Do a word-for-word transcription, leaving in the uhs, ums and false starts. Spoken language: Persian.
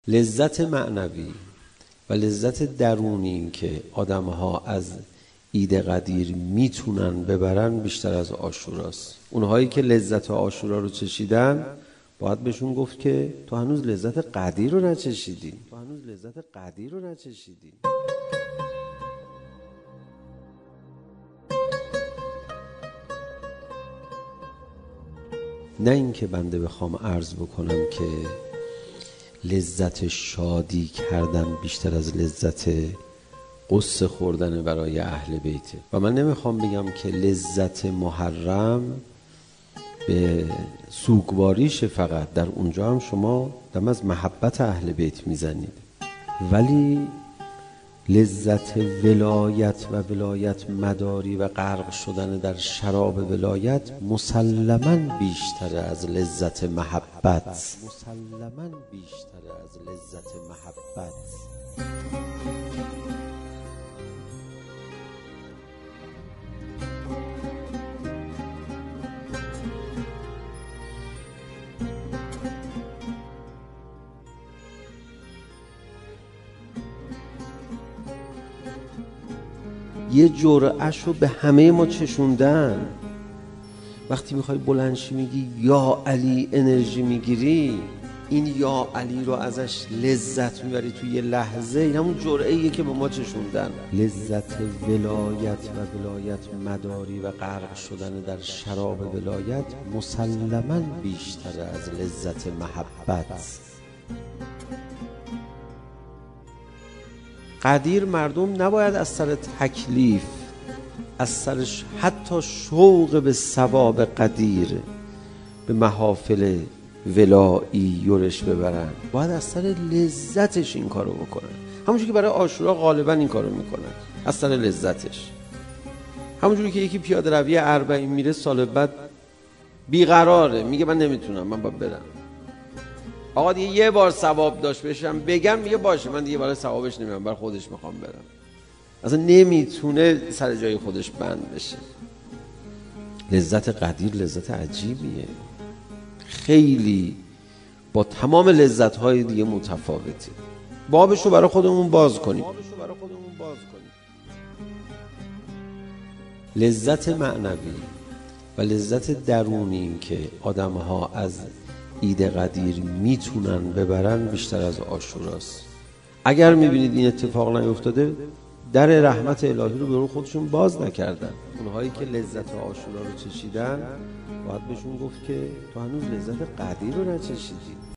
لذت معنوی و لذت درونی که آدم‌ها از عید قدیر میتونن ببرن بیشتر از عاشوراست. اونهایی که لذت عاشورا رو چشیدن باید بهشون گفت که تو هنوز لذت قدیر رو نچشیدی. تو هنوز لذت قدیر رو نچشیدی. نه اینکه بنده بخوام عرض بکنم که لذت شادی کردن بیشتر از لذت قصه خوردن برای اهل بیته، و من نمیخوام بگم که لذت محرم به سوگواریش، فقط در اونجا هم شما دم از محبت اهل بیت میزنید، ولی لذت ولایت و ولایت مداری و غرق شدن در شراب ولایت مسلماً بیشتر از لذت محبت مسلماً بیشتر از لذت محبت یه جرعه‌ش رو به همه ما چشوندن. وقتی میخوای بلندشی میگی یا علی انرژی میگیری، این یا علی رو ازش لذت میبری توی یه لحظه. این همون جرعه‌ایه که به ما چشوندن. لذت ولایت و ولایت مداری و غرق شدن در شراب ولایت مسلماً بیشتر از لذت محبت. قدیر مردم نباید از سر تکلیف، از سر حتی شوق به ثواب قدیر به محافل ولایی یورش ببرن، باید از سر لذتش این کارو بکنن. همونجوری که برای عاشورا غالبا این کارو میکنن، از سر لذتش. همونجوری که یکی پیاده روی اربعین میره، سال بعد بیقراره، میگه من نمیتونم، من باید برم. آقا دیگه یه بار ثواب داشت بشم بگم، میگه باشه من دیگه برای ثوابش نمیام، برای خودش میخوام برم. اصلا نمیتونه سر جای خودش بند بشه. لذت قدیر لذت عجیبیه، خیلی با تمام لذت‌های دیگه متفاوته. بابشو برای خودمون باز کنیم. لذت معنوی و لذت درونی که آدم‌ها از عید قدیر میتونن ببرن بیشتر از عاشوراست. اگر میبینید این اتفاق نیفتاده، در رحمت الهی رو به رو خودشون باز نکردن. اونهایی که لذت عاشورا رو چشیدن باید بهشون گفت که تو هنوز لذت قدیر رو نچشیدی.